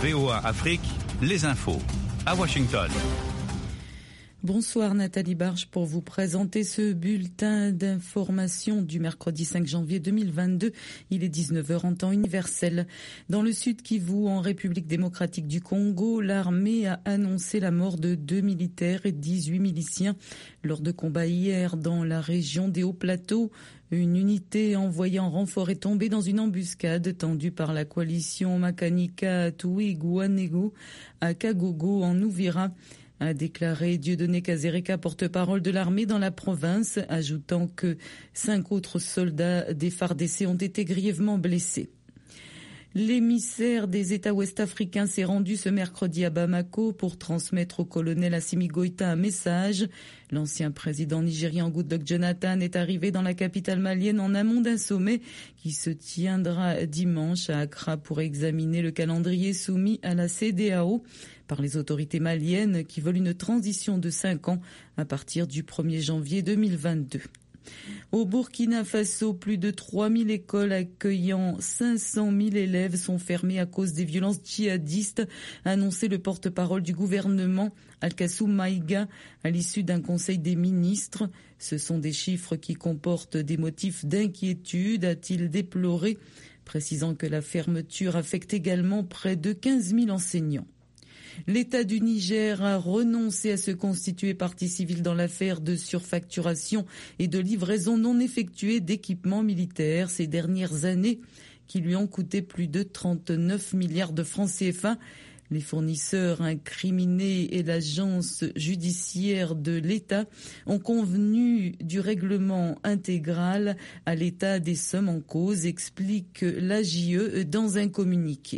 VOA Afrique, les infos. À Washington. Bonsoir Nathalie Barge pour vous présenter ce bulletin d'information du mercredi 5 janvier 2022. Il est 19h en temps universel. Dans le Sud Kivu, en République démocratique du Congo, l'armée a annoncé la mort de 2 militaires et 18 miliciens lors de combats hier dans la région des Hauts-Plateaux. Une unité envoyée en renfort est tombée dans une embuscade tendue par la coalition Makanika Touiguanego à Kagogo en Ouvira, a déclaré Dieudonné Kazereka, porte-parole de l'armée dans la province, ajoutant que 5 autres soldats des FARDC ont été grièvement blessés. L'émissaire des États ouest-africains s'est rendu ce mercredi à Bamako pour transmettre au colonel Assimi Goïta un message. L'ancien président nigérian Goodluck Jonathan est arrivé dans la capitale malienne en amont d'un sommet qui se tiendra dimanche à Accra pour examiner le calendrier soumis à la CEDEAO par les autorités maliennes qui veulent une transition de 5 ans à partir du 1er janvier 2022. Au Burkina Faso, plus de 3000 écoles accueillant 500 000 élèves sont fermées à cause des violences djihadistes, a annoncé le porte-parole du gouvernement, Alkassou Maïga, à l'issue d'un conseil des ministres. Ce sont des chiffres qui comportent des motifs d'inquiétude, a-t-il déploré, précisant que la fermeture affecte également près de 15 000 enseignants. L'État du Niger a renoncé à se constituer partie civile dans l'affaire de surfacturation et de livraison non effectuée d'équipements militaires ces dernières années qui lui ont coûté plus de 39 milliards de francs CFA. Les fournisseurs incriminés et l'agence judiciaire de l'État ont convenu du règlement intégral à l'État des sommes en cause, explique l'AJE dans un communiqué.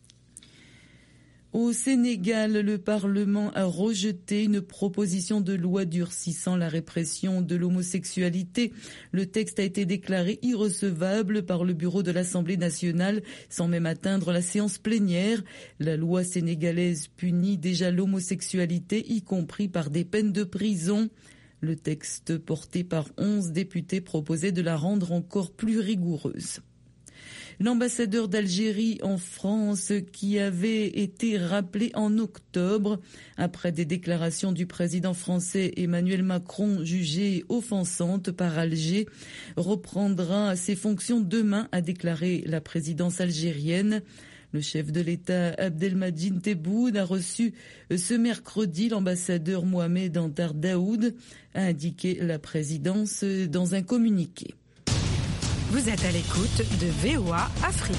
Au Sénégal, le Parlement a rejeté une proposition de loi durcissant la répression de l'homosexualité. Le texte a été déclaré irrecevable par le bureau de l'Assemblée nationale sans même atteindre la séance plénière. La loi sénégalaise punit déjà l'homosexualité, y compris par des peines de prison. Le texte porté par 11 députés proposait de la rendre encore plus rigoureuse. L'ambassadeur d'Algérie en France, qui avait été rappelé en octobre après des déclarations du président français Emmanuel Macron jugées offensantes par Alger, reprendra ses fonctions demain, a déclaré la présidence algérienne. Le chef de l'État Abdelmadjid Tebboune a reçu ce mercredi l'ambassadeur Mohamed Antar Daoud, a indiqué la présidence dans un communiqué. Vous êtes à l'écoute de VOA Afrique.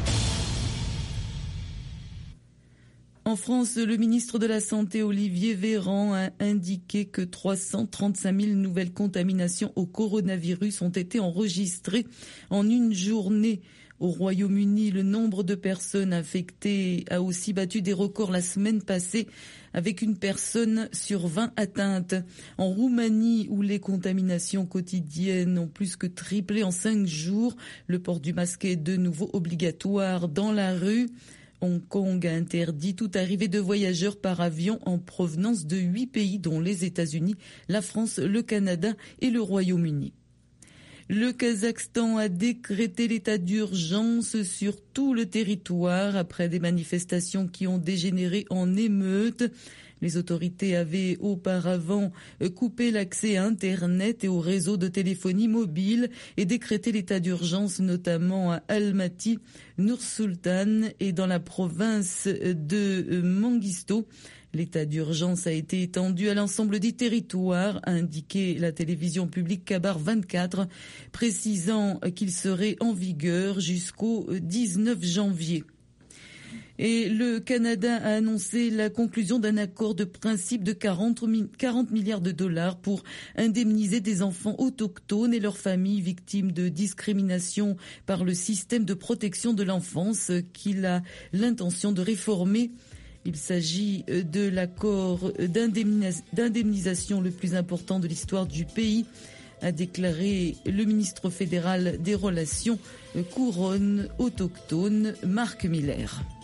En France, le ministre de la Santé, Olivier Véran, a indiqué que 335 000 nouvelles contaminations au coronavirus ont été enregistrées en une journée. Au Royaume-Uni, le nombre de personnes infectées a aussi battu des records la semaine passée, avec une personne sur 20 atteintes. En Roumanie, où les contaminations quotidiennes ont plus que triplé en 5 jours, le port du masque est de nouveau obligatoire dans la rue. Hong Kong a interdit toute arrivée de voyageurs par avion en provenance de 8 pays, dont les États-Unis, la France, le Canada et le Royaume-Uni. Le Kazakhstan a décrété l'état d'urgence sur tout le territoire après des manifestations qui ont dégénéré en émeutes. Les autorités avaient auparavant coupé l'accès à Internet et au réseau de téléphonie mobile et décrété l'état d'urgence notamment à Almaty, Nur-Sultan et dans la province de Manguisto. L'état d'urgence a été étendu à l'ensemble des territoires, a indiqué la télévision publique Kabar 24, précisant qu'il serait en vigueur jusqu'au 19 janvier. Et le Canada a annoncé la conclusion d'un accord de principe de 40 milliards de dollars pour indemniser des enfants autochtones et leurs familles victimes de discrimination par le système de protection de l'enfance qu'il a l'intention de réformer. Il s'agit de l'accord d'indemnisation le plus important de l'histoire du pays, a déclaré le ministre fédéral des Relations couronnes autochtones, Marc Miller.